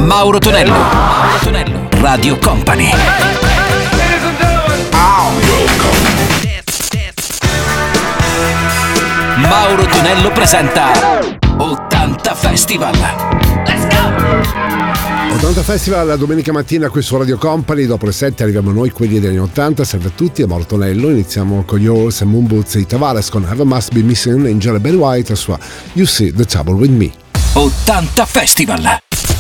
Mauro Tonello. Mauro Tonello. Radio Company. Mauro Tonello presenta 80 Festival. Let's go! 80 Festival la domenica mattina qui su Radio Company. Dopo le 7 arriviamo noi, quelli degli anni 80. Salve a tutti, è Mauro Tonello. Iniziamo con gli Horse and Moon Boots di Tavares con Heaven Must Be Missing an Angel e Ben White, la sua You See the Trouble with Me. 80 Festival.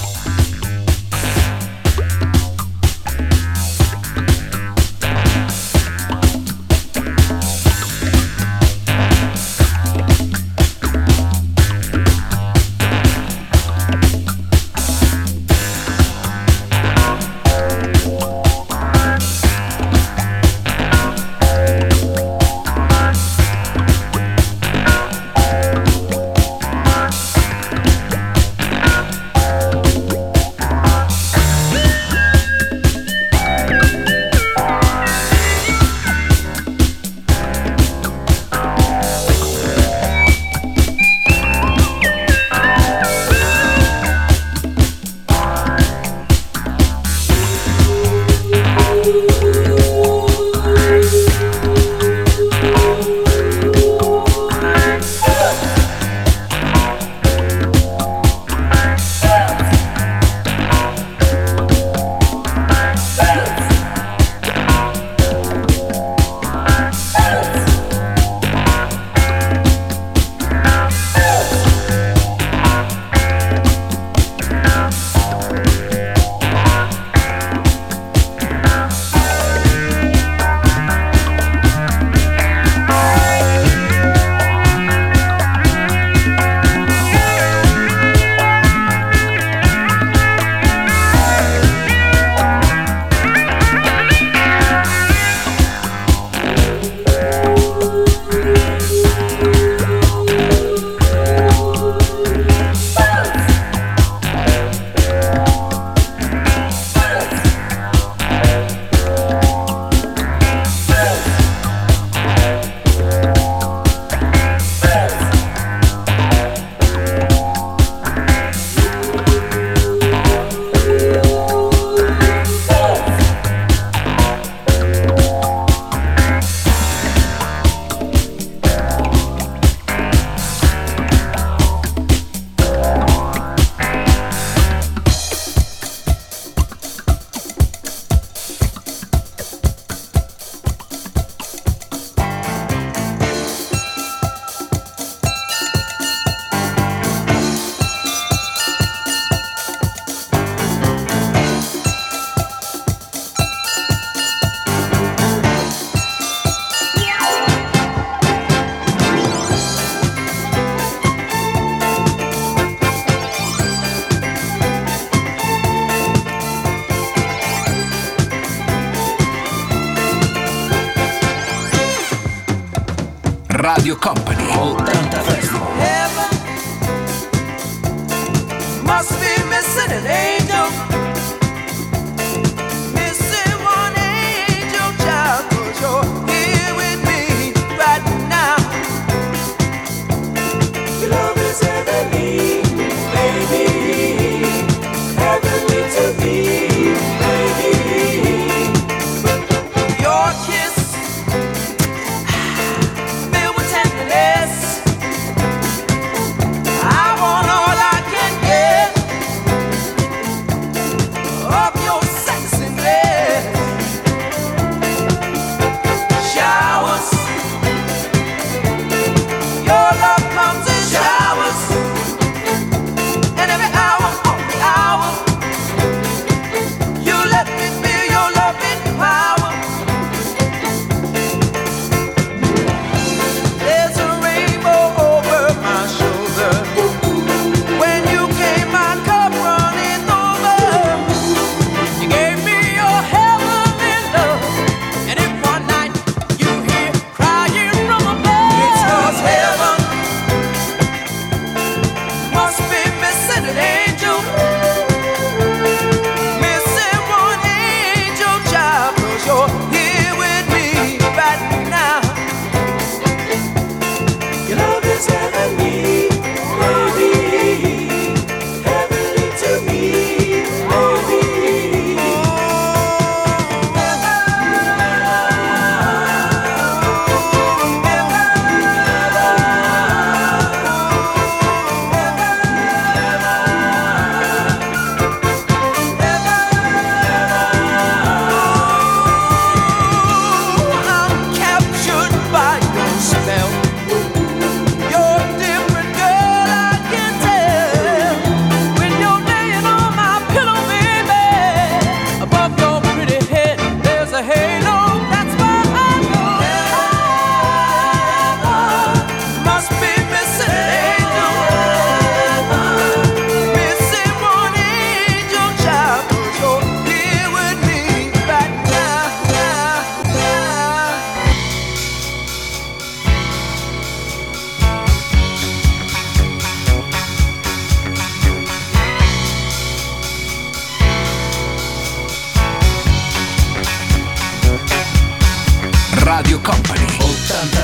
Radio Company 80 Festival. Heaven must be missing an angel, missing one angel child, 'cause you're here with me right now. Your love is heavenly, baby, heavenly to me, baby. Your kiss I want all I can get of your sexiness. Showers, your love comes in showers, and every hour of the hour, you let me feel your loving power. There's a rainbow over my shoulder. When you came, my cup running over.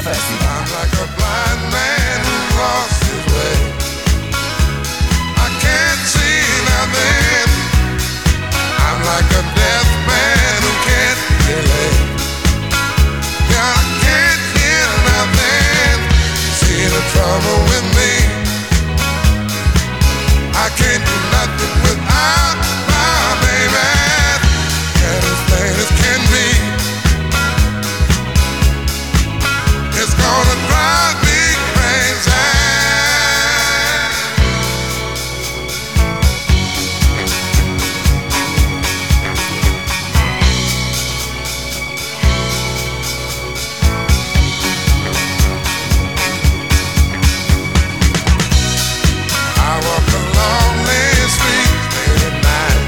Festival. I'm like a blind man who lost his way. I can't see nothing. I'm like a deaf man who can't relate. Yeah, I can't hear nothing. See the trouble with me. I can't do nothing without my baby. And as plain as can be, it's gonna drive me crazy. I walk a lonely street late at night,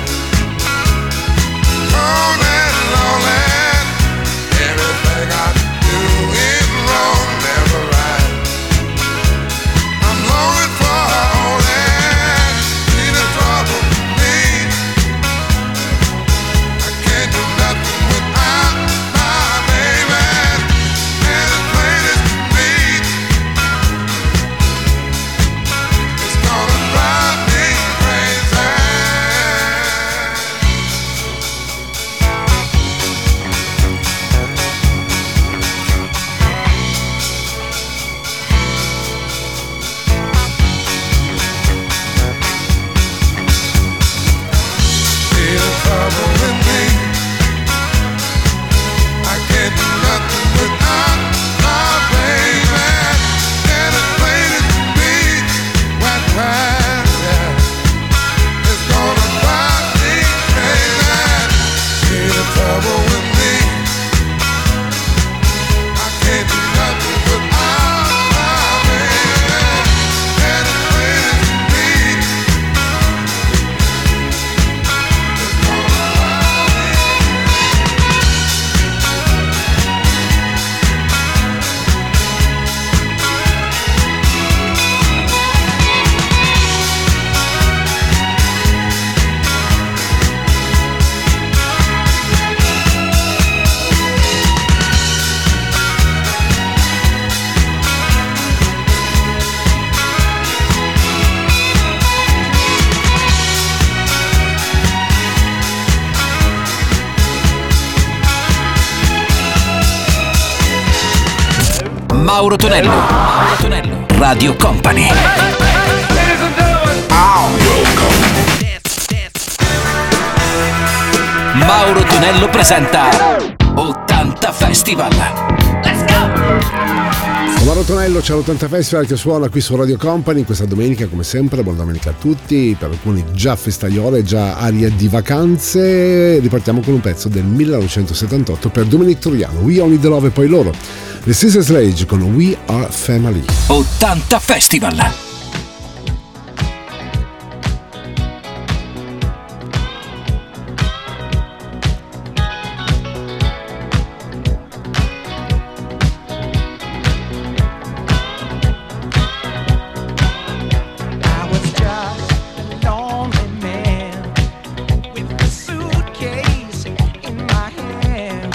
cold and lonely. Everything I do is wrong, never right. I'm longing for only see the trouble with me. I can't do nothing without my baby, and as plain as can be, it's gonna drive me crazy. See the trouble with me. I can't do nothing without my baby, and as plain as can be, yeah. It's gonna drive me crazy. See the trouble with me. I can't do nothing without my baby, and as plain as can be, it's gonna drive me. Mauro Tonello. Mauro Tonello. Radio Company. Mauro Tonello presenta 80 Festival. Let's go! Mauro Tonello, c'è l'80 Festival che suona qui su Radio Company questa domenica, come sempre. Buona domenica a tutti, per alcuni già festaiole, già aria di vacanze. Ripartiamo con un pezzo del 1978 per Dominic Troiano, We Only the Love, e poi loro, The Sister Sledge con We Are Family. 80 Festival. I was just a lonely man with a suitcase in my hand,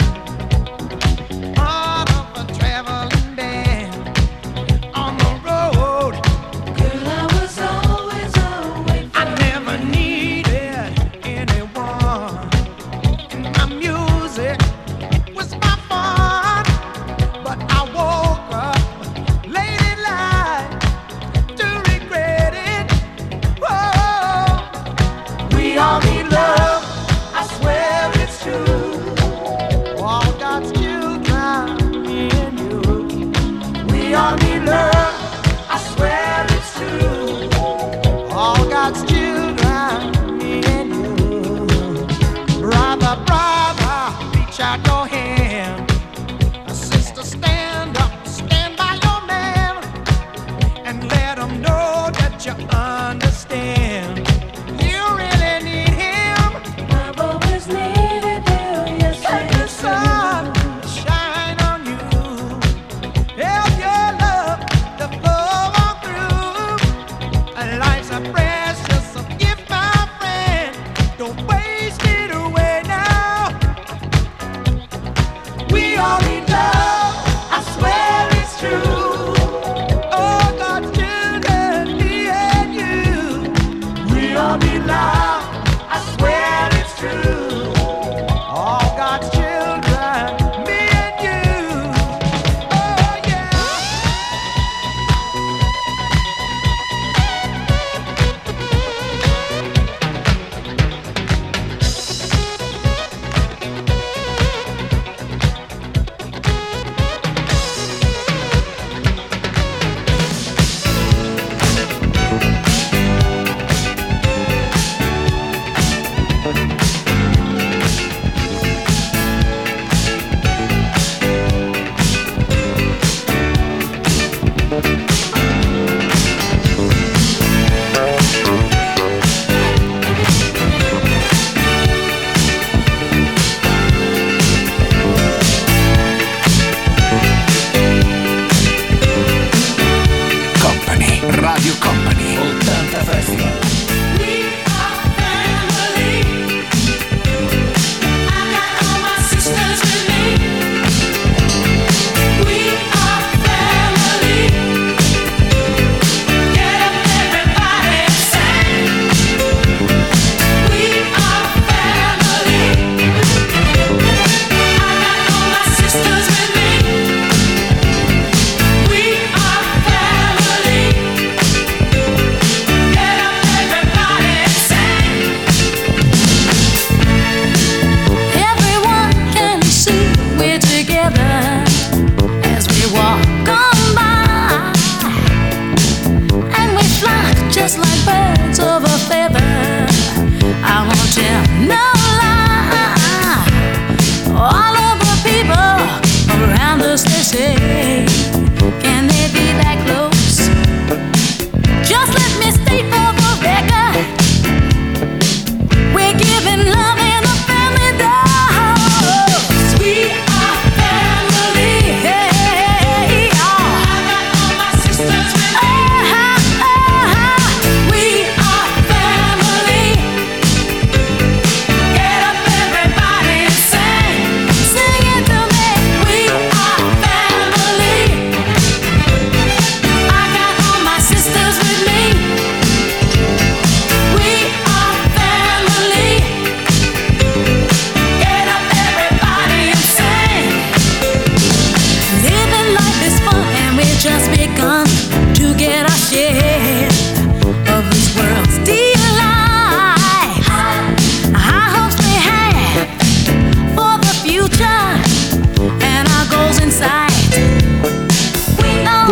part of a traveling band on the road. Girl, I was always away. I never needed anyone, and my music, it was my fun. But I woke up late at night to regret it. Oh, we all need love, I swear it's true. All God's children, me and you. We all need love, I swear it's true. All God's children, me and you. Brother, brother, reach out your hand. Sister, stand up, stand by your man, and let him know that you understand. You really need him. I've always needed you, yes, let the sun shine on you. Help your love to flow on through. Life's a precious gift, my friend. Don't waste it away now. We all need love, I swear it's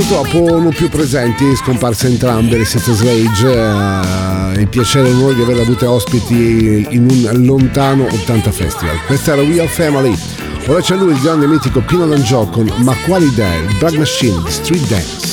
purtroppo non più presenti, scomparse entrambe le Sister Sledge. Il piacere noi di aver avuto ospiti in un lontano 80 Festival. Questa era We Are Family. Ora c'è lui, il grande mitico Pino D'Angio con Ma quale idea, il Drag Machine di Street Dance.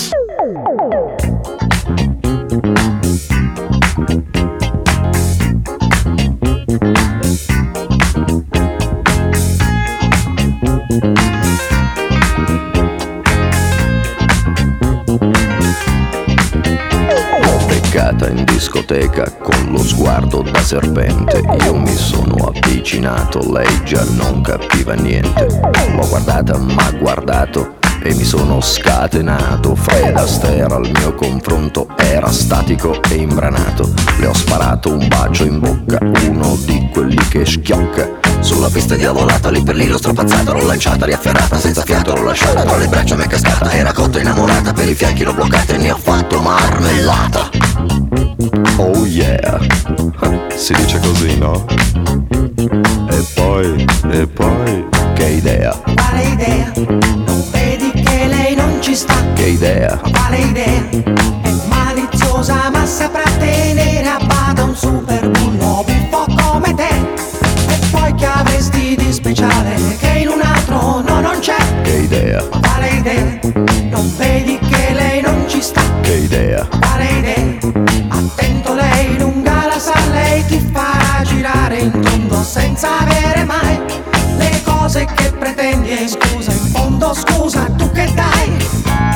In discoteca con lo sguardo da serpente, io mi sono avvicinato, lei già non capiva niente. L'ho guardata, m'ha guardato e mi sono scatenato. Fred Astaire al mio confronto era statico e imbranato. Le ho sparato un bacio in bocca, uno di quelli che schiocca. Sulla pista diavolata, lì per lì l'ho strapazzata, l'ho lanciata, riafferrata, senza fiato l'ho lasciata, tra le braccia mi è cascata, era cotta innamorata, per i fianchi l'ho bloccata e ne ho fatto marmellata. Oh yeah, si dice così, no? E poi, che idea? Quale idea? Non vedi che lei non ci sta? Che idea? Quale idea? È maliziosa ma saprà tenere a bada un super bullo buffo come te. E poi che avresti di speciale che in un altro no, non c'è? Che idea? Quale idea? Non vedi che lei non ci sta? Che idea? Quale idea? Attento, lei lunga la sa, lei ti farà girare in tondo senza avere mai le cose che pretendi. E scusa, in fondo scusa, tu che dai?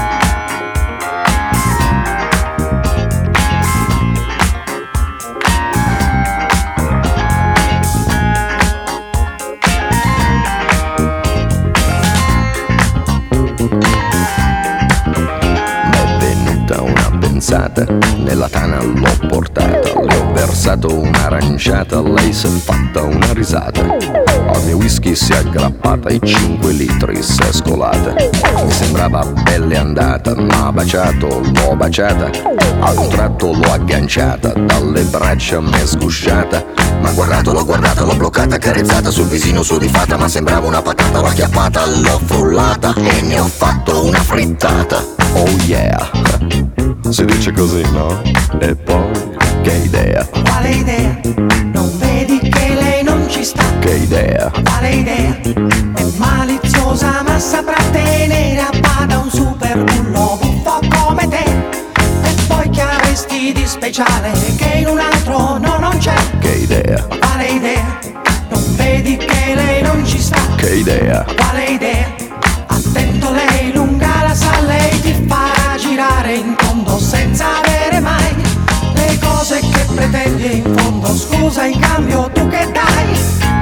Nella tana l'ho portata, le ho versato un'aranciata, lei si è fatta una risata. Al mio whisky si è aggrappata e 5 litri si è scolata. Mi sembrava pelle andata, m'ha baciato, l'ho baciata. Ad un tratto l'ho agganciata, dalle braccia m'è sgusciata. M'ha guardato, l'ho guardata, l'ho bloccata, accarezzata sul visino sudifata. Ma sembrava una patata, l'ho acchiappata, l'ho frullata e ne ho fatto una frittata. Oh yeah, si dice così, no? E poi, che idea? Quale idea? Non vedi che lei non ci sta? Che idea? Quale idea? È maliziosa ma saprà tenere a bada un super bullo buffo come te. E poi che avresti di speciale che in un altro no, non c'è? Che idea? Quale idea? Non vedi che lei non ci sta? Che idea? Quale idea? Attento, lei lunga la sa, lei ti farà girare in tondo senza avere mai le cose che pretendi. In fondo scusa, in cambio tu che dai?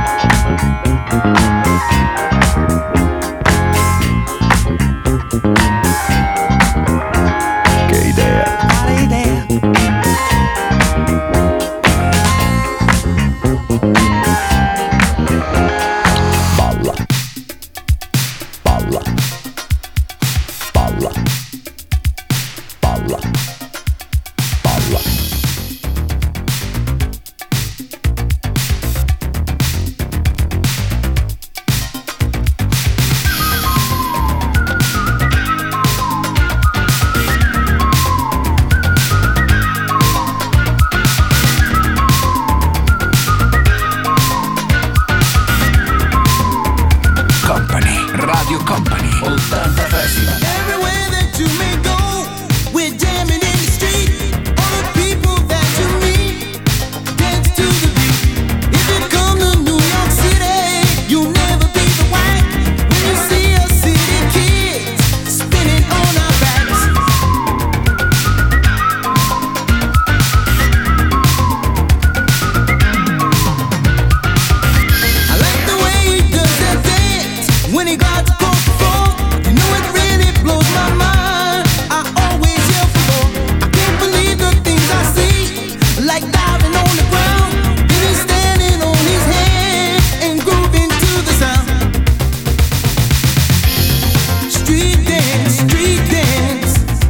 Che idea? Quale idea? Balla, balla, balla, balla, balla. Company, Radio Company, 80 Festival. Everywhere that you may go, we're jamming in the street. All the people that you meet dance to the beat. If you come to New York City, you'll never be the white when you see us city kids spinning on our backs. I like the way he does that dance when he got across the floor. You know it really blows my mind. I always yell for more. I can't believe the things I see, like diving on the ground, then he's standing on his head and grooving to the sound. Street dance, street dance,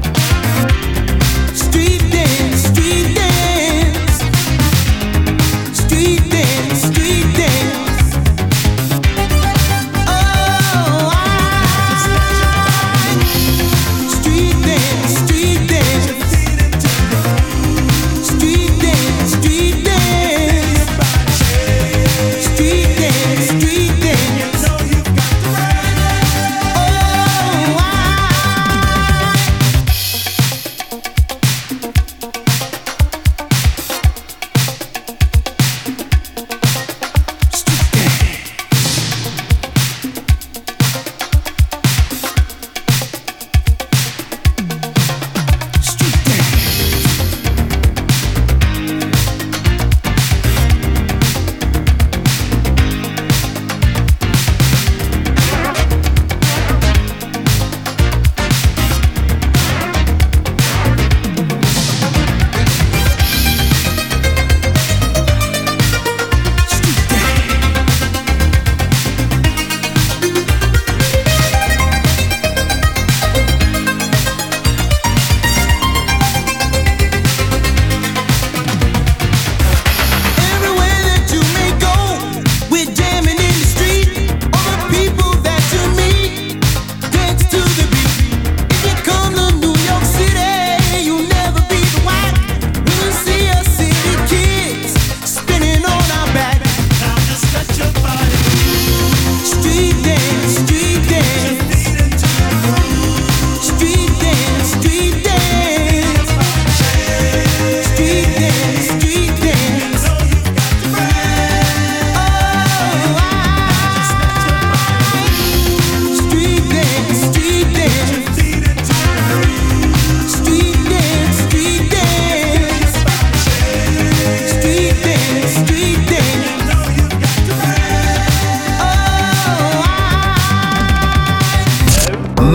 street dance, street dance, street dance, street dance. Oh, street dance.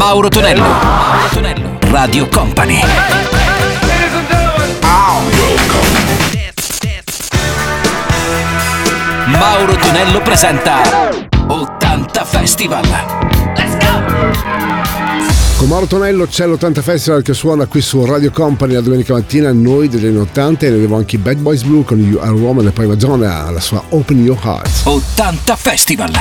Mauro Tonello. Mauro Tonello. Radio Company. Mauro Tonello presenta 80 Festival. Let's go! Con Mauro Tonello c'è l'80 Festival che suona qui su Radio Company la domenica mattina, noi degli anni 80, e ne avevo anche i Bad Boys Blue con You Are a Woman, e poi Madonna alla sua Open Your Heart. 80 Festival.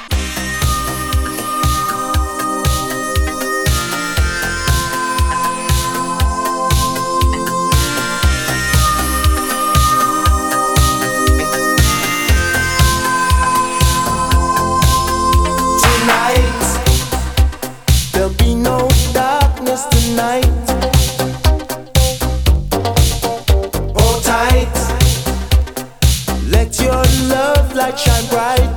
Shine bright.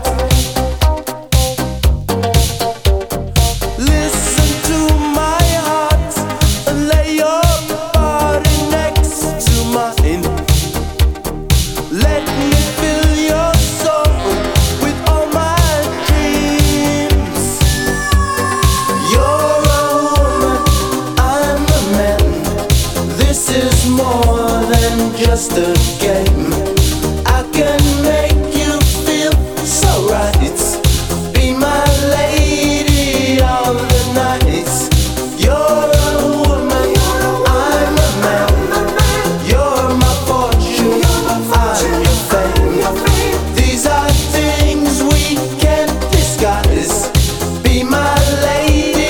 Listen to my heart and lay your body next to mine. Let me fill your soul with all my dreams. You're a woman, I'm a man. This is more than just a game. I can make so right, be my lady all the nights. You're a woman, I'm a man. You're my fortune, I'm your fame. These are things we can't disguise. Be my lady.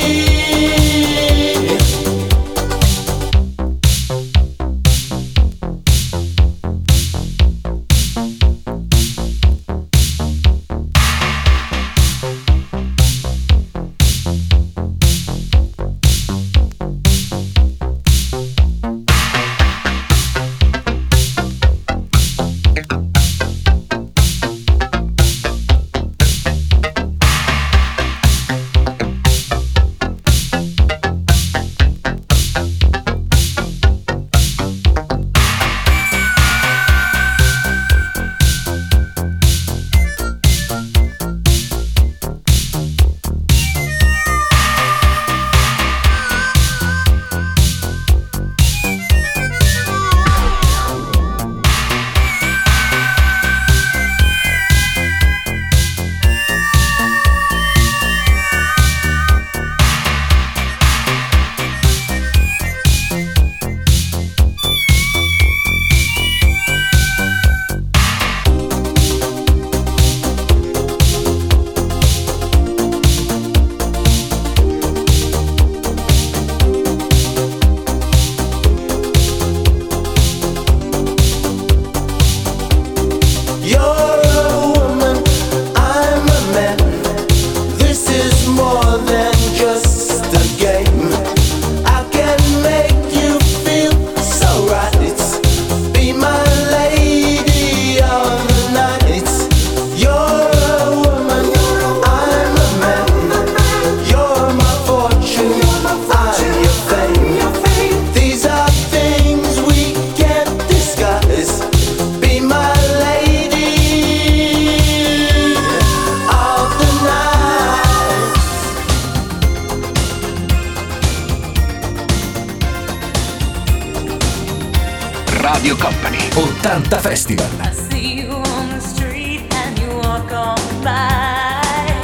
Radio Company 80 Festival. I see you on the street and you walk on by.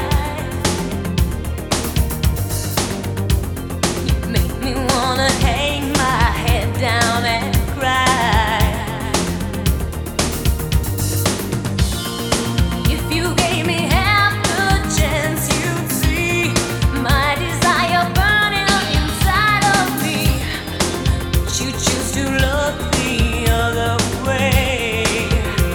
You make me wanna hang my head down and cry. If you gave me half the chance, you'd see my desire burning up inside of me. But you choose to look the other way.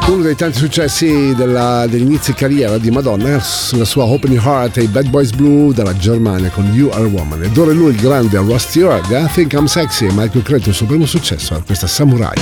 Uno dei tanti successi degli inizi carriera di Madonna, la sua Open Your Heart e i Bad Boys Blue dalla Germania con You Are a Woman. Ed ora lui il grande Rusty Hurd, I Think I'm Sexy, e Michael Cretu il suo primo successo, questa Samurai.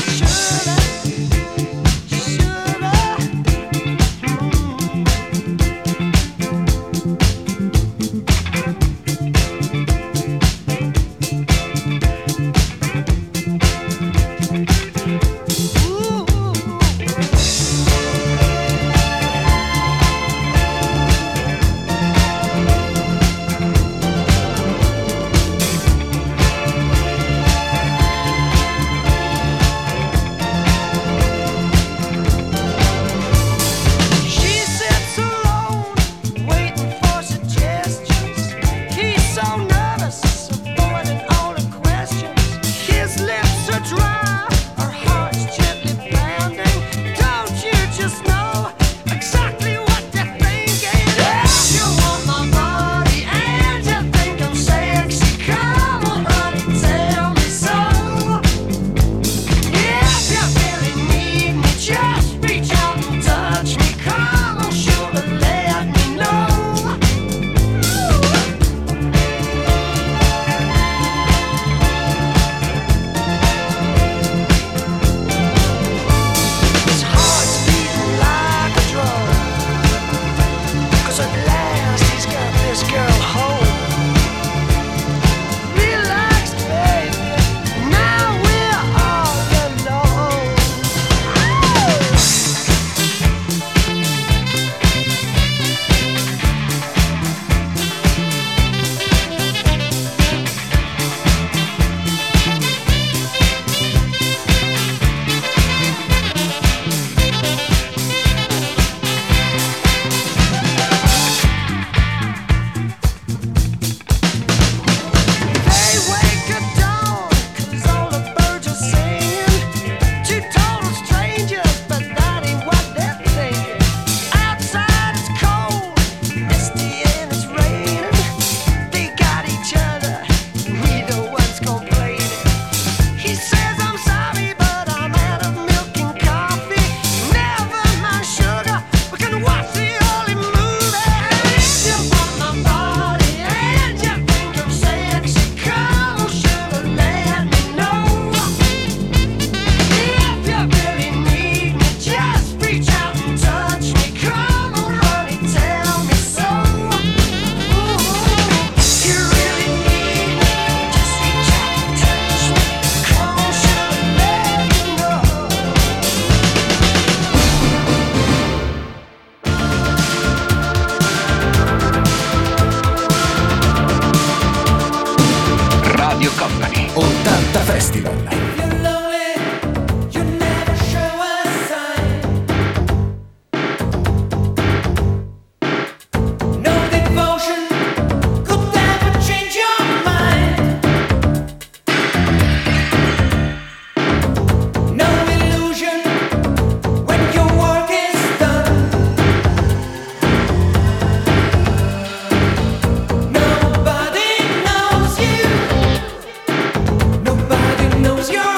Knows your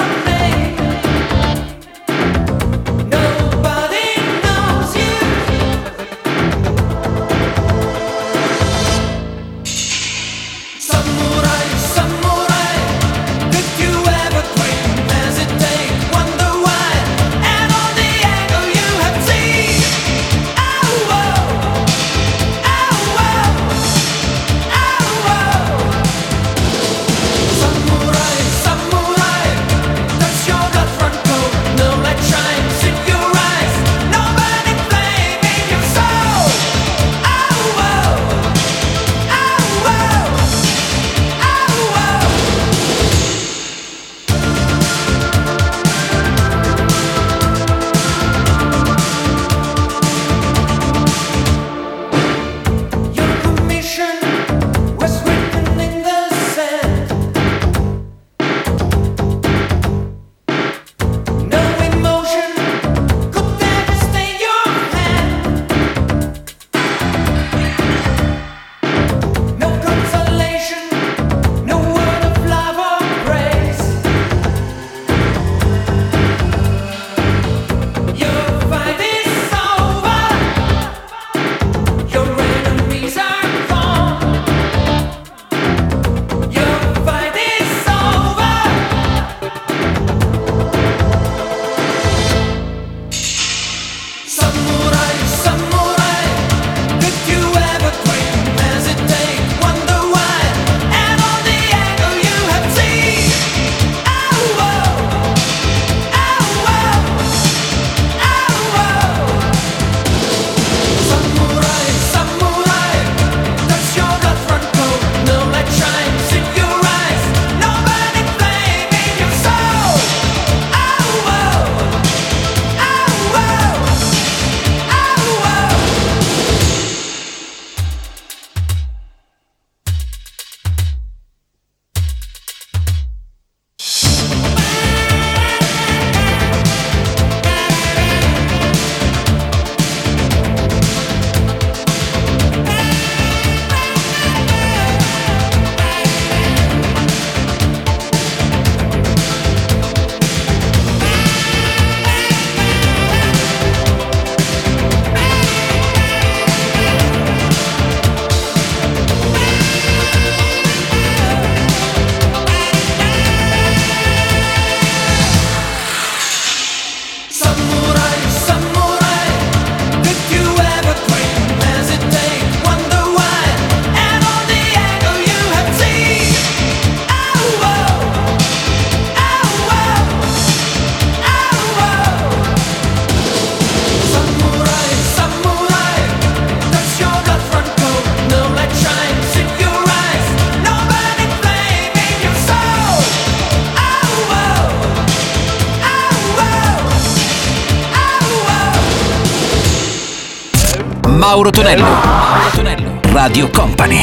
Mauro Tonello. Mauro Tonello. Radio Company.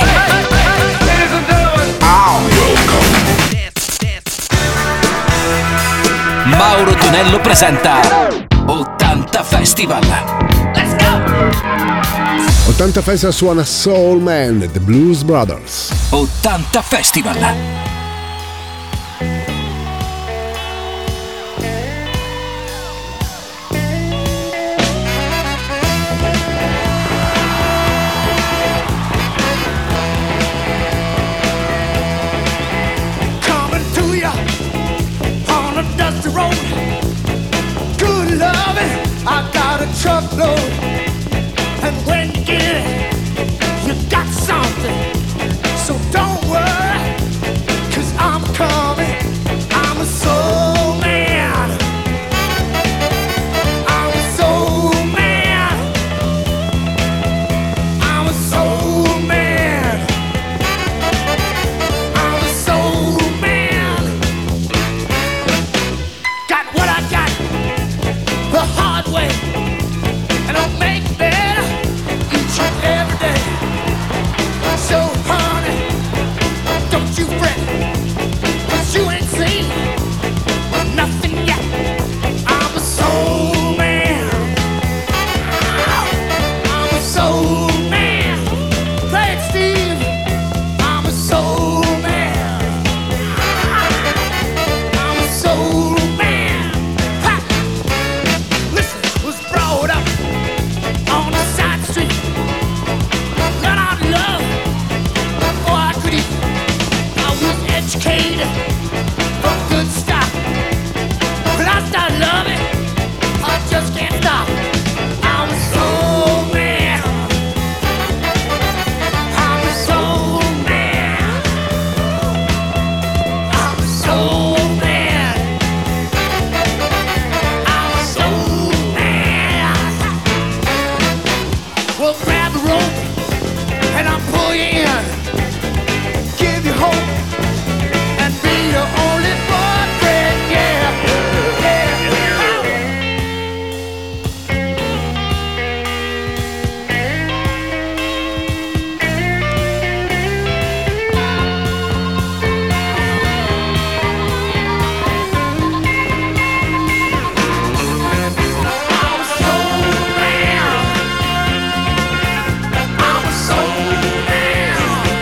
Mauro Tonello presenta 80 Festival. Let's go! 80 Festival suona Soul Man, The Blues Brothers. 80 Festival. Coming to ya on a dusty road. Good loving, I got a truckload. And when you get it, you got something. So don't worry, 'cause I'm coming. I'm a soul man. I'm a soul man. I'm a soul man. I'm a soul man. Got what I got the hard way, and I'll make better each and every day. So honey, don't you fret, 'cause you ain't seen nothing yet. I'm a soul man. I'm a soul man. Play it, Steve. I'm a soul man. I'm a soul man. Ha! Listen, was brought up on a side street. Learn out love before I could eat. I was educated for good stuff. But I start loving, I just can't stop. I'm a soul man. I'm a soul man. I'm a soul man. I'm a soul man. Well, grab the rope and I'll pull you in. Give you hope and be your only boyfriend, yeah. I'm a soul man. I'm a soul man.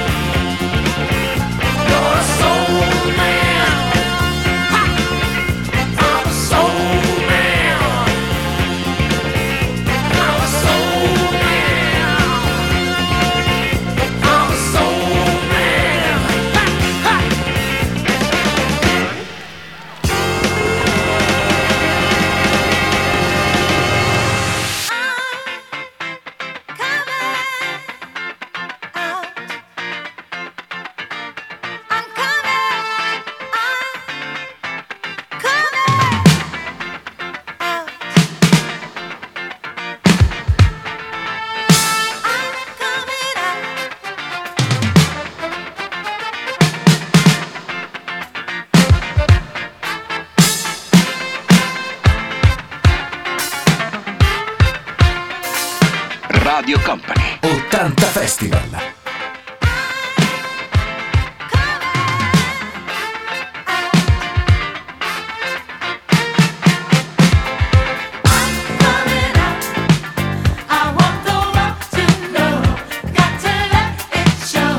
You're a soul man. Ha! I'm a soul man. I'm a soul man. I'm a soul man. Ha! Ha! Radio Company. 80 Festival. I want the world to know, got to let it show.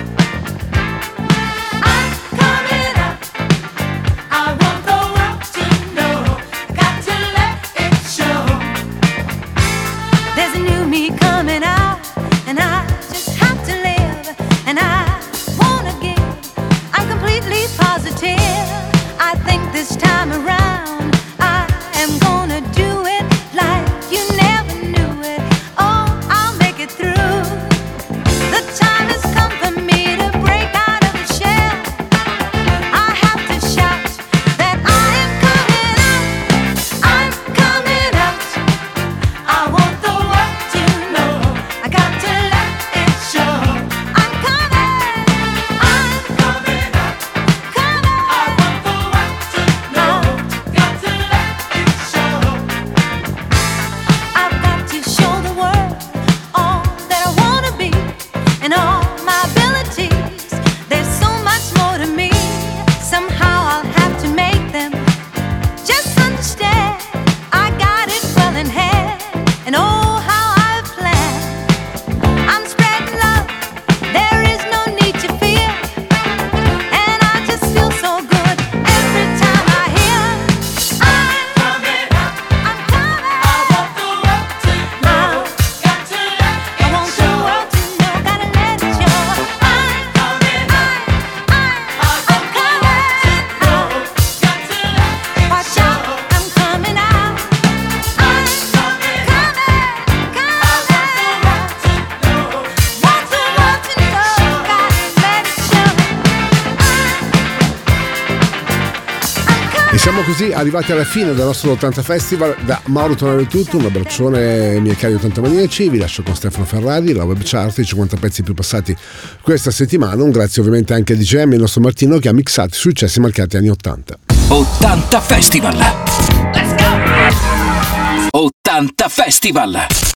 I'm coming up. I want the world to know, got to let it show. There's a new me coming out, and I just have to live, and I wanna give. I'm completely positive. I think this time around I am gonna do it like you never knew it. Oh, I'll make it through. The time has come for me to break out of the shell. I have to shout that I am coming out. I'm coming out. I want the world to know, I got to let it show. I'm coming out. Coming. I want the world to know, got to Siamo così arrivati alla fine del nostro 80 Festival. Da Mauro Tonello è tutto, un abbraccione miei cari 80 maniaci, vi lascio con Stefano Ferrari, la web chart, i 50 pezzi più passati questa settimana. Un grazie ovviamente anche a DJM, il nostro Martino, che ha mixato i successi marcati anni 80. 80 Festival! Let's go! 80 Festival!